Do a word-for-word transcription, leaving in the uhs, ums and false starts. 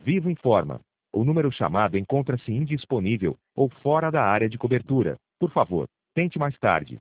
Vivo informa. O número chamado encontra-se indisponível ou fora da área de cobertura. Por favor, tente mais tarde.